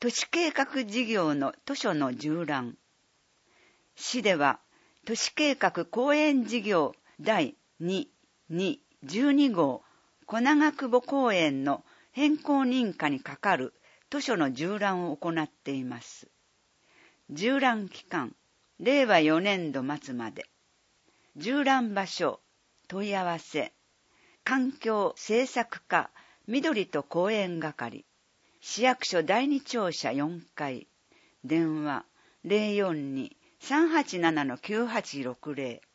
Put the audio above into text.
都市計画事業の図書の縦覧。市では、都市計画公園事業第212号小長久保公園の変更認可にかかる図書の縦覧を行っています。縦覧期間、令和4年度末まで。縦覧場所、問い合わせ。環境政策課緑と公園係。市役所第二庁舎4階。電話 042-387-9860